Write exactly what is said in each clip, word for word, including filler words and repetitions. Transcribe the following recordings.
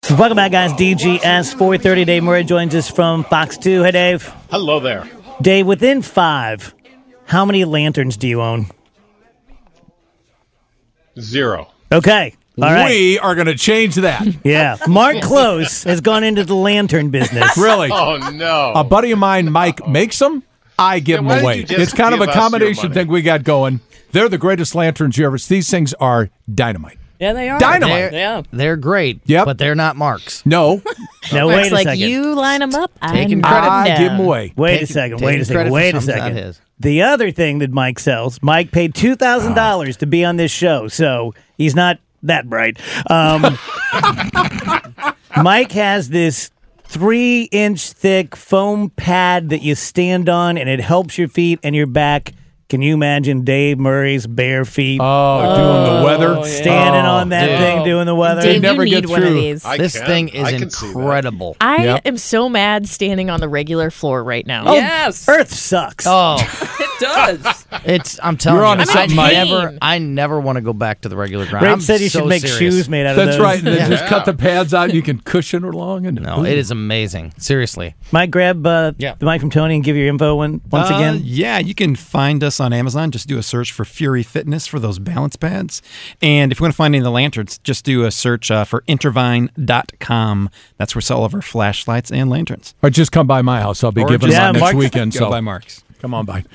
Welcome back, guys. D G S four thirty. Dave Murray joins us from Fox two. Hey, Dave. Hello there. Dave, within five, how many lanterns do you own? Zero. Okay. All right. We are going to change that. Yeah. Mark Close has gone into the lantern business. Really? Oh, no. A buddy of mine, Mike, makes them. I give Yeah, why them don't away. you just It's kind of a give us your combination money? thing we got going. They're the greatest lanterns you ever see. These things are dynamite. Yeah, they are. Dynamite. They're, yeah. They're great, Yep. but they're not Mark's. No, No, It's wait a like second. you line them up. Taking I credit knock I them give down. them away. Wait a Taking- second. Wait a taking second. credit Wait for a something's not second. his. The other thing that Mike sells, Mike paid two thousand dollars to be on this show, so he's not that bright. Um, Mike has this three-inch thick foam pad that you stand on, and it helps your feet and your back. Can you imagine Dave Murray's bare feet Oh, doing the weather. yeah. standing Oh, on that dude. thing, doing the weather? Dave, never you get need one of through. these. I This can. thing is I can see that. incredible. I Yep. am so mad standing on the regular floor right now. Oh, Yes. Earth sucks. Oh, It does. it's I'm telling You're you, onto I something, Mike. never, I never want to go back to the regular ground. Greg I'm said you so should make serious. shoes made out of That's those. right. And then Yeah. just cut the pads out. You can cushion along. And, No, it is amazing. Seriously. Mike, grab uh, Yeah. the mic from Tony and give your info one, once Uh, again. Yeah, you can find us on Amazon. Just do a search for Fury Fitness for those balance pads. And if you want to find any of the lanterns, just do a search uh, for intervine dot com. That's where we sell all of our flashlights and lanterns. Or just come by my house. I'll be Or giving just- them Yeah, out next Mark's- weekend. Go So by Mark's. come on by.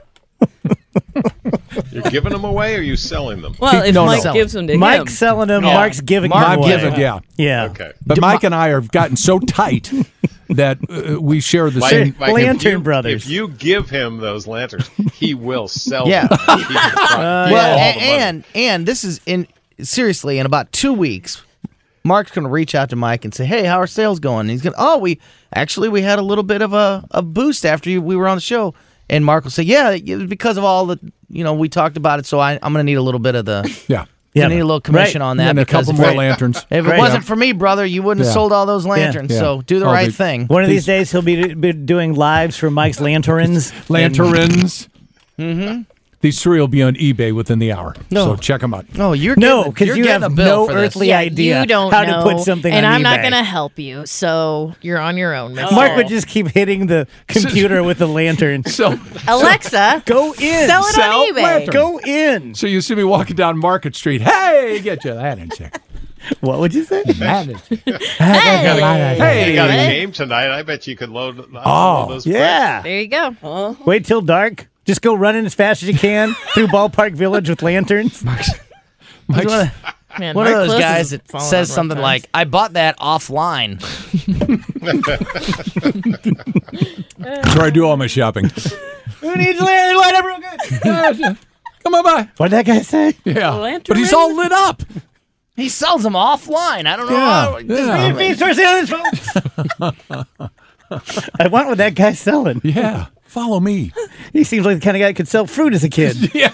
You're giving them away or are you selling them? Well, if No, Mike no. gives them to Mike's him. selling them. Yeah. Mark's giving Mark them I'm away. giving, yeah. Yeah. Okay. But Mike and I have gotten so tight that uh, we share the Like- same. like if Lantern you- Brothers. If you give him those lanterns, he will sell Yeah. them. He can pro- Uh, get Well, all and, the money. and and this is in seriously in about two weeks. Mark's going to reach out to Mike and say, "Hey, how are sales going?" And he's going, to, "Oh, we actually we had a little bit of a, a boost after you, we were on the show." And Mark will say, "Yeah, it was because of all the you know we talked about it. So I, I'm going to need a little bit of the Yeah. yeah, Yeah, need a little commission right. on And that then a because couple if, more it- lanterns. if it Right. wasn't for me, brother, you wouldn't Yeah. have sold all those lanterns. Yeah. So do the All right the- thing." One of these days, he'll be, be doing lives for Mike's Lanterns. Lanterns. Mm-hmm. These three will be on eBay within the hour. No. So check them out. No, you're No, getting- because you're you getting have a bill no for this. earthly Yeah, idea you don't how know, to put something and on I'm not eBay. going to help you. So you're on your own. Mister Mark would just keep hitting the computer with the lantern. So, Alexa, Go in. sell it Sell on eBay. lantern. Go in. so you see me walking down Market Street. Hey, get your lanterns here. What would you say? Lanterns. They Hey. got a game tonight. I bet you could load, load Oh, those. Yeah. There you go. Wait till dark. Just go running as fast as you can through Ballpark Village with lanterns. He's one of, Man, one of Mark those Close guys is that falling says on rough something times. like, "I bought that offline." That's where I do all my shopping. Who needs a lantern? Light up real good. Come on by. What did that guy say? Yeah. Lantern? But he's all lit up. He sells them offline. I don't know. Yeah, how- yeah. Feed source on his phone. I want what that guy's selling. Yeah. Follow me. He seems like the kind of guy that could sell fruit as a kid. Yeah.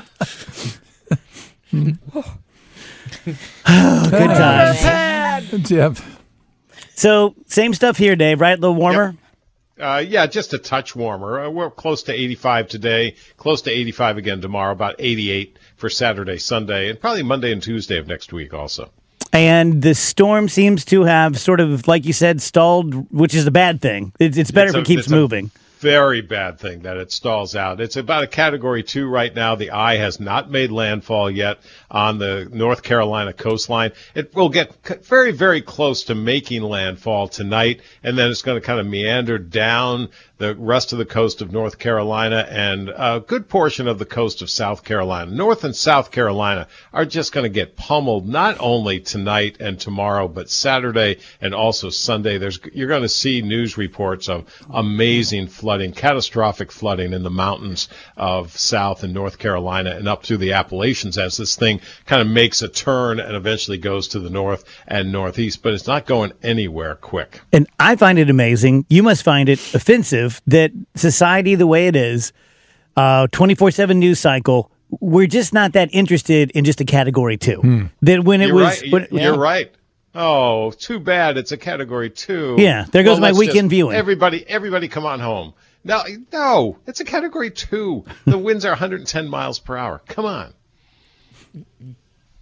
Good times. Yep. So, same stuff here, Dave, right? A little warmer? Uh, yeah, just a touch warmer. Uh, we're close to eighty-five today, close to eighty-five again tomorrow, about eighty-eight for Saturday, Sunday, and probably Monday and Tuesday of next week also. And the storm seems to have sort of, like you said, stalled, which is a bad thing. It's, it's better It's if a- it keeps it's a moving. Very bad thing that it stalls out. It's about a category two right now. The eye has not made landfall yet on the North Carolina coastline. It will get c- very, very close to making landfall tonight, and then it's going to kind of meander down the rest of the coast of North Carolina and a good portion of the coast of South Carolina. North and South Carolina are just going to get pummeled not only tonight and tomorrow, but Saturday and also Sunday. There's you're going to see news reports of amazing flooding, catastrophic flooding in the mountains of South and North Carolina and up through the Appalachians as this thing kind of makes a turn and eventually goes to the north and northeast, but it's not going anywhere quick. And I find it amazing. You must find it offensive that society, the way it is, uh, twenty-four seven news cycle, we're just not that interested in just a category two. That when it You're was, right. when- You're right. Oh, too bad. It's a category two. Yeah, there goes my let's weekend just- viewing. Everybody, everybody, come on home. No, no, it's a category two. The winds are one hundred ten miles per hour. Come on.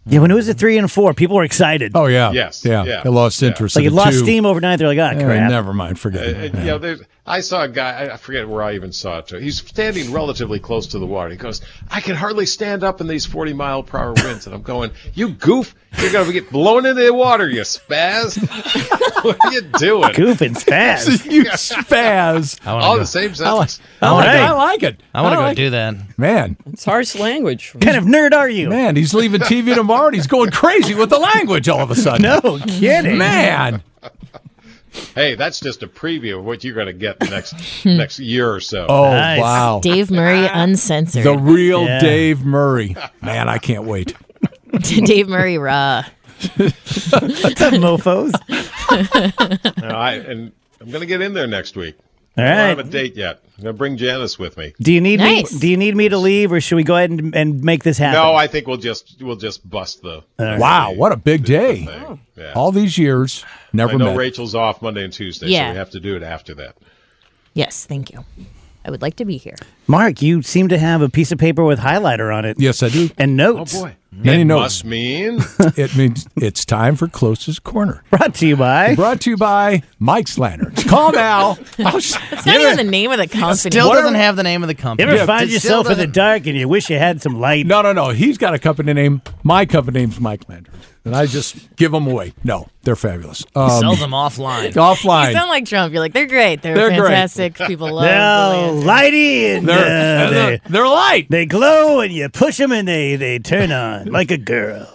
Yeah, when it was a three and four, people were excited. Oh yeah. Yes, Yeah. yeah. They lost Yeah. interest. like in it the lost two. steam overnight. They're like, ah, Yeah, crap. never mind. Forget Uh, it. uh, you know, there's, I saw a guy, I forget where I even saw it. He's standing relatively close to the water. He goes, I can hardly stand up in these forty mile per hour winds. And I'm going, you goof, you're going to get blown into the water, you spaz. What are you doing? Goof and spaz. you spaz. I wanna All go, the same I like, sentence. I like, All right. I like it. I want to go like do it. that. Man, It's harsh language. What kind of nerd are you? man, he's leaving T V tomorrow and he's going crazy with the language all of a sudden. No kidding. Man. Hey, that's just a preview of what you're going to get next next year or so. Oh, Nice. wow. Dave Murray uncensored. The real Yeah. Dave Murray. Man, I can't wait. Dave Murray raw. What's up, mofos? No, I, and I'm going to get in there next week. All I don't have right. a date yet. I'm going to bring Janice with me. Do you need Nice. me? Do you need me to leave, or should we go ahead and, and make this happen? No, I think we'll just we'll just bust the Wow, what a big day. thing. Yeah. All these years, never I know met. Rachel's off Monday and Tuesday, Yeah. so we have to do it after that. Yes, thank you. I would like to be here. Mark, you seem to have a piece of paper with highlighter on it Yes, I do. and Oh notes. boy, Many it notes. must mean It means it's time for Closest Corner. Brought to you by. Brought to you by Mike's Lanterns. Call now. Oh, sh- It's not even the name of the company. Still What doesn't are- have the name of the You company. ever Yeah, find it yourself still in the doesn't- dark and you wish you had some light? No, no, no. He's got a company name. My company name's Mike Lanterns. And I just give them away. No, they're fabulous. Um, Sells them offline. You offline. sound like Trump. You're like, they're great. They're, They're great. fantastic. People love They're the lighty and They're, uh, they're, they, they're light. they glow and you push them and they, they turn on like a girl.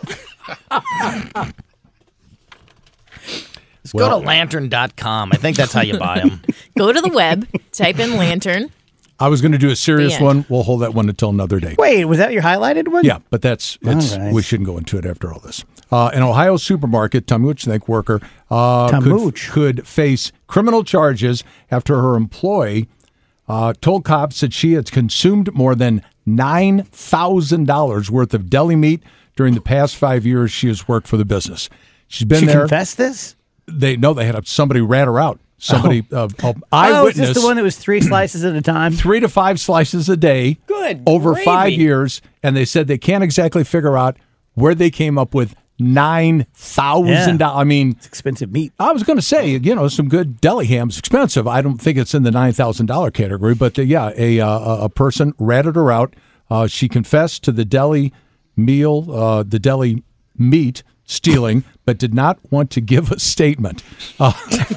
Just go to lantern dot com. I think that's how you buy them. Go to the web, type in lantern. I was going to do a serious The end. one. We'll hold that one until another day. Wait, was that your highlighted one? Yeah, but that's it's. All right. We shouldn't go into it after all this. Uh, an Ohio supermarket, Tamuch Snake worker, uh, could, Tamuch. could face criminal charges after her employee uh, told cops that she had consumed more than nine thousand dollars worth of deli meat during the past five years she has worked for the business. She's been She there. confessed this? They no, they had somebody rat her out. Somebody, uh, uh, Oh, is eyewitness. this the one that was three slices at a time? three to five slices a day Good over gravy. five years, and they said they can't exactly figure out where they came up with nine thousand dollars. Yeah. I mean, It's expensive meat. I was going to say, you know, some good deli ham's expensive. I don't think it's in the nine thousand dollar category, but uh, yeah, a uh, a person ratted her out. Uh, she confessed to the deli meal, uh, the deli meat stealing, but did not want to give a statement. Uh,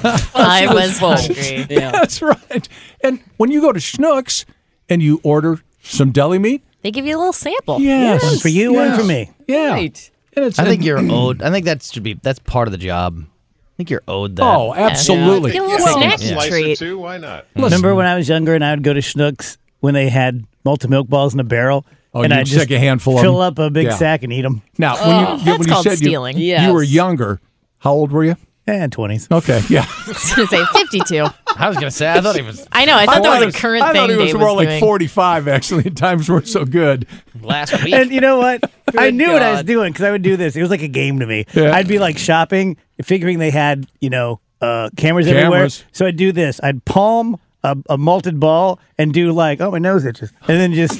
I was was full. hungry. Yeah. that's right. And when you go to Schnucks and you order some deli meat, They give you a little sample. yes, One for you, one yes. for me. Yeah. Right. And it's, I think and- you're owed. I think that should be. That's part of the job. I think you're owed that. Oh, absolutely. Get a little Well, snacky slice or treat. two, why not? Remember when I was younger and I would go to Schnucks when they had malted milk balls in a barrel? Oh, and you'd I'd just take a handful of fill them? up a big Yeah. sack and eat them. Now, when you, that's when you called said you, stealing. you were Yes. younger, how old were you? And twenties. Okay, yeah. I was going to say fifty-two. I was gonna say. I thought he was I know. I thought that was was- a current I thing thought he was Dave more was like doing. forty-five, actually. Times were so good. last week. And you know what? I knew what I was God. doing because I would do this. It was like a game to me. Yeah. I'd be like shopping, figuring they had, you know, uh, cameras, everywhere. Cameras. So I'd do this. I'd palm a, a malted ball and do like, oh, my nose itches. And then just,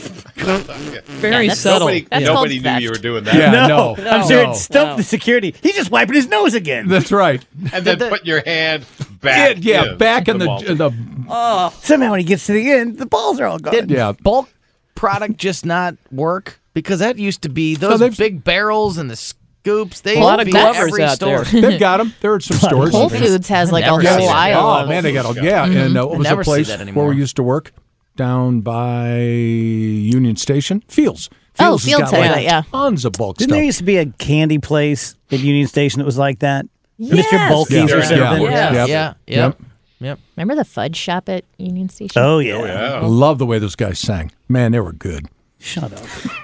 Very that's- subtle. Nobody, That's nobody called knew theft. you were doing that. Yeah, no, no. I'm sure no. it stumped No. the security. He's just wiping his nose again. That's right. And then put your hand back. yeah, in back in the, malt. in the Somehow when he gets to the end, the balls are all gone. Did Yeah. bulk product just not work? Because that used to be those they've- big barrels and the scoops. They A lot of used to be at Glovers every out store. there. they've got them. There are some stores. Whole Foods has like a Never whole seen it. aisle Oh of man, they got all yeah. And uh, what was Never the see place that where anymore. we used to work down by Union Station? Fields. Oh, Fields has Fields got has like that, yeah. tons of bulk Didn't stuff. there used to be a candy place at Union Station that was like that? Mister Yes. Bulky's Yeah. or Yeah. something? Yeah. Yep. Yeah, Yep. yep, yep. Remember the fudge shop at Union Station? Oh, yeah. Oh, yeah. I love the way those guys sang. Man, they were good. Shut up.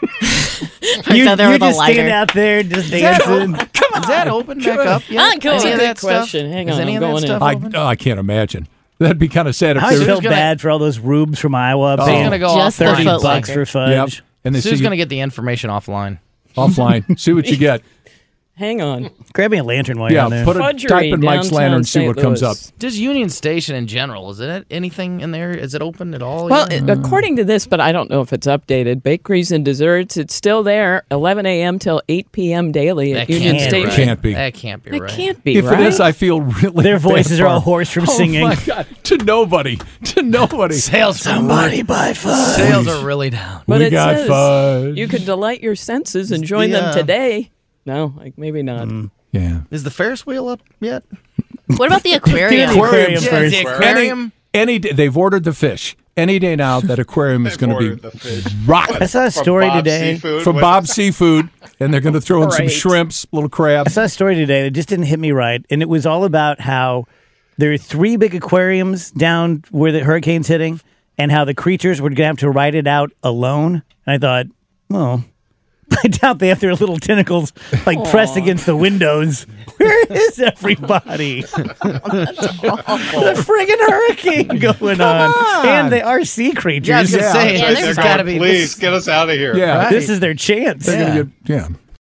Right you down there you with a just stand lighter. out there just dancing. Is that open back up yet? Ah, cool. Any That's a of good that stuff? question. Hang Is on, any I'm of that going in. stuff I, open? oh, I can't imagine. That'd be kind of sad if I they always were. feel gonna- bad for all those rubes from Iowa Sue's paying gonna go Just the offline. thirty Foot bucks Locker. for fudge. Yep. And they Sue's see gonna you get the information offline. offline. See what you get. Hang on. Grab me a lantern while you're Yeah, on there. put a Fudgery, type in Mike's downtown lantern and see Saint what comes up. Louis. Just Union Station in general. Is it anything in there? Is it open at all? Well, yet? it- according to this, but I don't know if it's updated, bakeries and desserts, it's still there, eleven a.m. till eight p.m. daily at that Union can't be Station. right. Can't be. That can't be That right. can't be, If right? it is, I feel really Their voices bad are all for 'em. hoarse from oh singing. my God. To nobody. To nobody. Sales Somebody buy fudge. Sales are really down. But We it got says fudge. you could delight your senses and join the, them uh, today. No, like maybe not. Yeah. Is the Ferris wheel up yet? What about the aquarium? The aquarium Yeah, first. the aquarium. Any day, they've ordered the fish. Any day now, that aquarium is going to Ordered be the fish. rocking. I saw a From story Bob's today. Seafood. From What- Bob's Seafood, and they're going to throw in some Right. shrimps, little I crabs. saw a story today that just didn't hit me right, and it was all about how there are three big aquariums down where the hurricane's hitting, and how the creatures were going to have to ride it out alone. And I thought, oh, I doubt they have their little tentacles like pressed against the windows. Where is everybody? The friggin' hurricane going on. and they are sea creatures. Yeah, I was gonna Yeah. say Yeah, this they're has They're got to going, be. Please This, get us out of here. Yeah. This is their chance. They're gonna get- yeah.